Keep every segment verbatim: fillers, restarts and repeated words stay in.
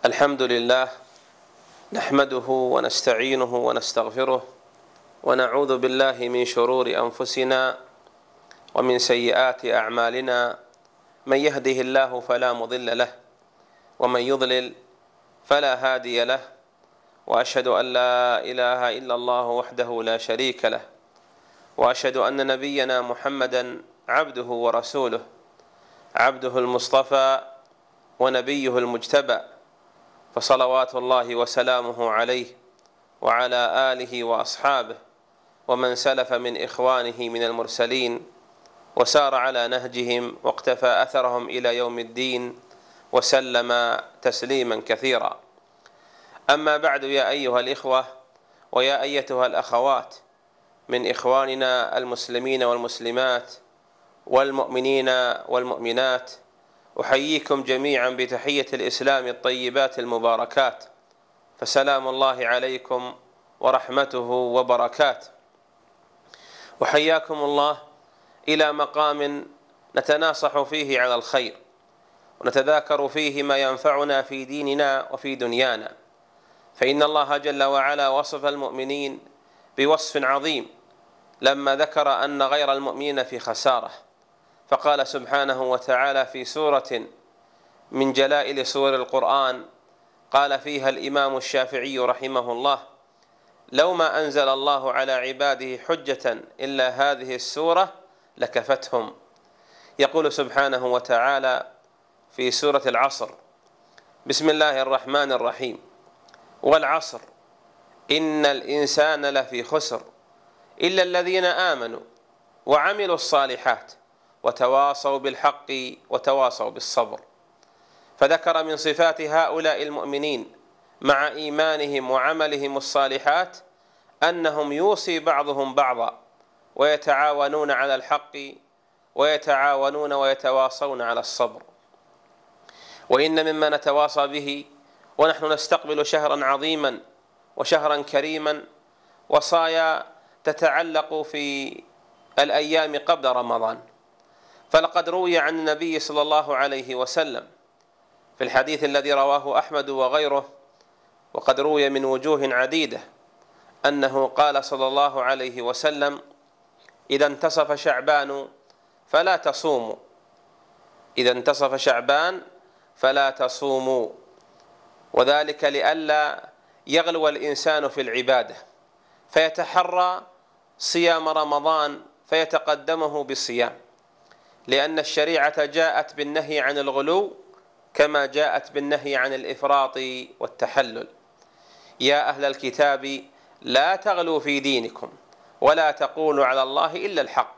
الحمد لله نحمده ونستعينه ونستغفره ونعوذ بالله من شرور أنفسنا ومن سيئات أعمالنا، من يهده الله فلا مضل له ومن يضلل فلا هادي له، وأشهد أن لا إله إلا الله وحده لا شريك له، وأشهد أن نبينا محمدا عبده ورسوله، عبده المصطفى ونبيه المجتبى، فصلوات الله وسلامه عليه وعلى آله وأصحابه ومن سلف من إخوانه من المرسلين وسار على نهجهم واقتفى أثرهم إلى يوم الدين وسلم تسليما كثيرا. أما بعد، يا أيها الإخوة ويا أيتها الأخوات من إخواننا المسلمين والمسلمات والمؤمنين والمؤمنات، أحييكم جميعا بتحية الإسلام الطيبات المباركات، فسلام الله عليكم ورحمته وبركاته. وحياكم الله إلى مقام نتناصح فيه على الخير ونتذاكر فيه ما ينفعنا في ديننا وفي دنيانا، فإن الله جل وعلا وصف المؤمنين بوصف عظيم لما ذكر أن غير المؤمنين في خسارة، فقال سبحانه وتعالى في سورة من جلائل سور القرآن قال فيها الإمام الشافعي رحمه الله: لو ما أنزل الله على عباده حجة إلا هذه السورة لكفتهم. يقول سبحانه وتعالى في سورة العصر: بسم الله الرحمن الرحيم، والعصر إن الإنسان لفي خسر إلا الذين آمنوا وعملوا الصالحات وتواصوا بالحق وتواصوا بالصبر. فذكر من صفات هؤلاء المؤمنين مع إيمانهم وعملهم الصالحات أنهم يوصي بعضهم بعضا ويتعاونون على الحق ويتعاونون ويتواصون على الصبر. وإن مما نتواصى به ونحن نستقبل شهرا عظيما وشهرا كريما وصايا تتعلق في الأيام قبل رمضان، فلقد روي عن النبي صلى الله عليه وسلم في الحديث الذي رواه أحمد وغيره، وقد روي من وجوه عديدة، أنه قال صلى الله عليه وسلم: إذا انتصف شعبان فلا تصوموا إذا انتصف شعبان فلا تصوموا وذلك لئلا يغلو الإنسان في العبادة فيتحرى صيام رمضان فيتقدمه بالصيام، لأن الشريعة جاءت بالنهي عن الغلو كما جاءت بالنهي عن الإفراط والتحلل. يا أهل الكتاب لا تغلوا في دينكم ولا تقولوا على الله إلا الحق.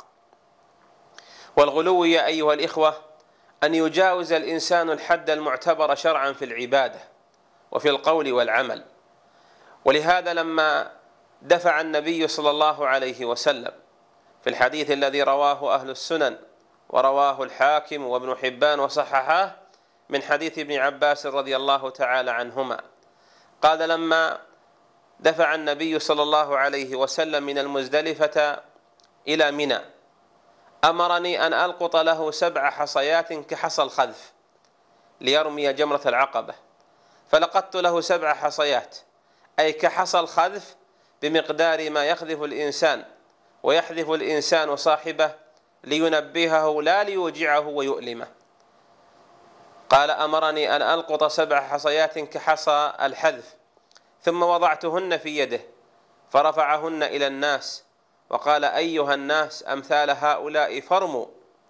والغلو يا أيها الإخوة أن يجاوز الإنسان الحد المعتبر شرعا في العبادة وفي القول والعمل. ولهذا لما دفع النبي صلى الله عليه وسلم في الحديث الذي رواه أهل السنن ورواه الحاكم وابن حبان وصححاه من حديث ابن عباس رضي الله تعالى عنهما، قال: لما دفع النبي صلى الله عليه وسلم من المزدلفة إلى منى أمرني أن ألقط له سبع حصيات كحصى الخذف ليرمي جمرة العقبة، فلقطت له سبع حصيات أي كحصى الخذف بمقدار ما يخذف الإنسان ويحذف الإنسان صاحبه لينبهه لا ليوجعه ويؤلمه. قال: أمرني أن ألقط سبع حصيات كحصى الحذف، ثم وضعتهن في يده فرفعهن إلى الناس وقال: أيها الناس أمثال هؤلاء فرموا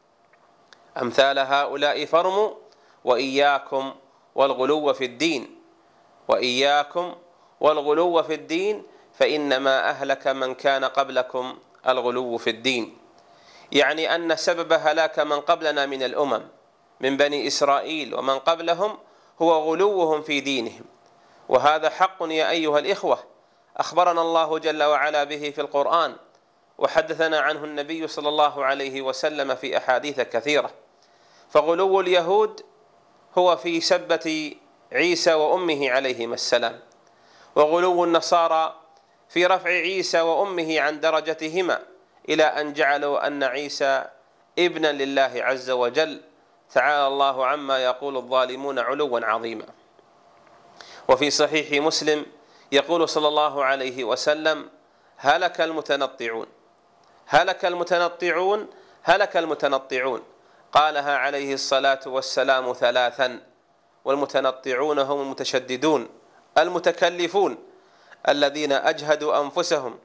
أمثال هؤلاء فرموا وإياكم والغلو في الدين وإياكم والغلو في الدين فإنما أهلك من كان قبلكم الغلو في الدين. يعني أن سبب هلاك من قبلنا من الأمم من بني إسرائيل ومن قبلهم هو غلوهم في دينهم، وهذا حق يا أيها الإخوة أخبرنا الله جل وعلا به في القرآن وحدثنا عنه النبي صلى الله عليه وسلم في أحاديث كثيرة. فغلو اليهود هو في سبة عيسى وأمه عليهما السلام، وغلو النصارى في رفع عيسى وأمه عن درجتهما إلى أن جعلوا أن عيسى ابنا لله عز وجل، تعالى الله عما يقول الظالمون علوا عظيما. وفي صحيح مسلم يقول صلى الله عليه وسلم: هلك المتنطعون هلك المتنطعون هلك المتنطعون. قالها عليه الصلاة والسلام ثلاثا. والمتنطعون هم المتشددون المتكلفون الذين أجهدوا أنفسهم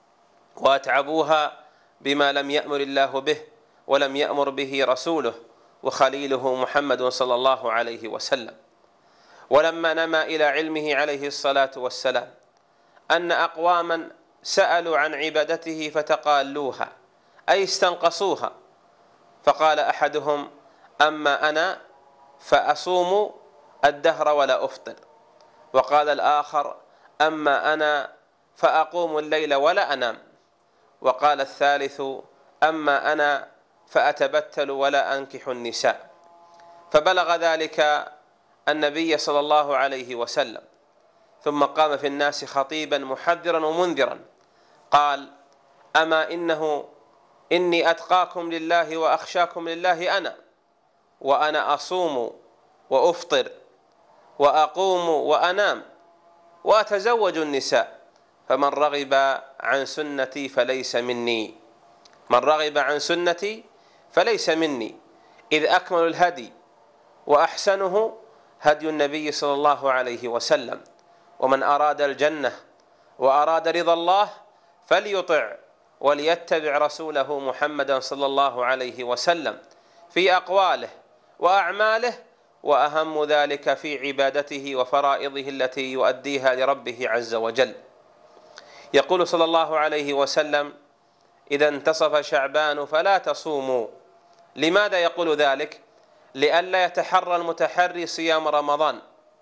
وأتعبوها بما لم يأمر الله به ولم يأمر به رسوله وخليله محمد صلى الله عليه وسلم. ولما نما إلى علمه عليه الصلاة والسلام أن أقواما سألوا عن عبادته فتقالوها، أي استنقصوها، فقال أحدهم: أما أنا فأصوم الدهر ولا أفطر. وقال الآخر: أما أنا فأقوم الليل ولا أنام. وقال الثالث: أما أنا فأتبتل ولا أنكح النساء. فبلغ ذلك النبي صلى الله عليه وسلم، ثم قام في الناس خطيبا محذرا ومنذرا، قال: أما إنه إني أتقاكم لله وأخشاكم لله أنا، وأنا أصوم وأفطر وأقوم وأنام وأتزوج النساء، فمن رغب عن سنتي فليس مني من رغب عن سنتي فليس مني إذ أكمل الهدي وأحسنه هدي النبي صلى الله عليه وسلم. ومن أراد الجنة وأراد رضا الله فليطع وليتبع رسوله محمدا صلى الله عليه وسلم في أقواله وأعماله، وأهم ذلك في عبادته وفرائضه التي يؤديها لربه عز وجل. يقول صلى الله عليه وسلم: إذا انتصف شعبان فلا تصوموا. لماذا يقول ذلك؟ لئلا يتحرى المتحري صيام رمضان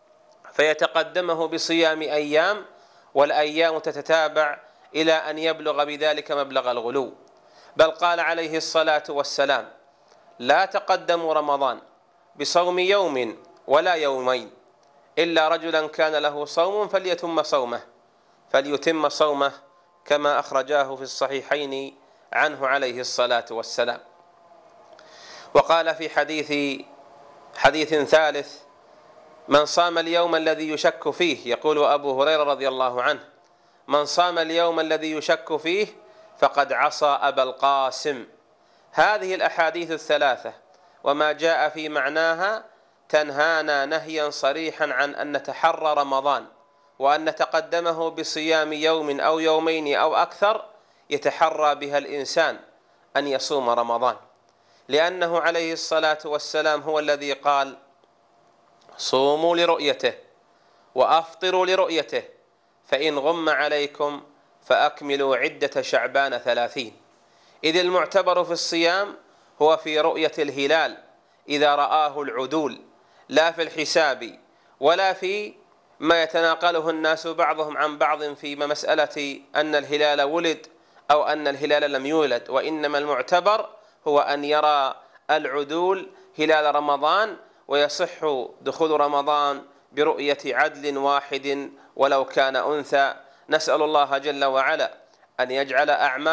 فيتقدمه بصيام أيام، والأيام تتتابع إلى أن يبلغ بذلك مبلغ الغلو. بل قال عليه الصلاة والسلام: لا تقدموا رمضان بصوم يوم ولا يومين، إلا رجلا كان له صوم فليتم صومه فليتم صومه كما أخرجاه في الصحيحين عنه عليه الصلاة والسلام. وقال في حديث حديث ثالث: من صام اليوم الذي يشك فيه، يقول أبو هريرة رضي الله عنه: من صام اليوم الذي يشك فيه فقد عصى أبا القاسم. هذه الأحاديث الثلاثة وما جاء في معناها تنهانا نهيا صريحا عن أن نتحرى رمضان، وأن نتقدمه بصيام يوم أو يومين أو أكثر يتحرى بها الإنسان أن يصوم رمضان، لأنه عليه الصلاة والسلام هو الذي قال: صوموا لرؤيته وأفطروا لرؤيته، فإن غم عليكم فأكملوا عدة شعبان ثلاثين. إذ المعتبر في الصيام هو في رؤية الهلال إذا رآه العدول، لا في الحساب ولا في ما يتناقله الناس بعضهم عن بعض في مسألة أن الهلال ولد أو أن الهلال لم يولد، وإنما المعتبر هو أن يرى العدول هلال رمضان، ويصح دخول رمضان برؤية عدل واحد ولو كان أنثى. نسأل الله جل وعلا أن يجعل أعمال